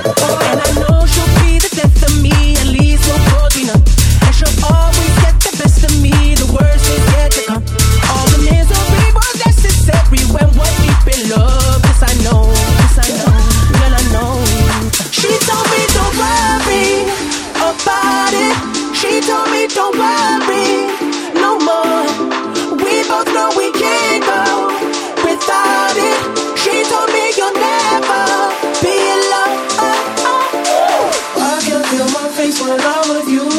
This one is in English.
And I know she'll be the death of me, at least we'll both be numb. And she'll always get the best of me, the worst is yet to come. All the misery was necessary when we're deep in love. This I know, girl I know. She told me don't worry about it. She told me don't worry no more. We both know we can't go without it. She told me you'll never be alone. I can feel my face when I'm with you.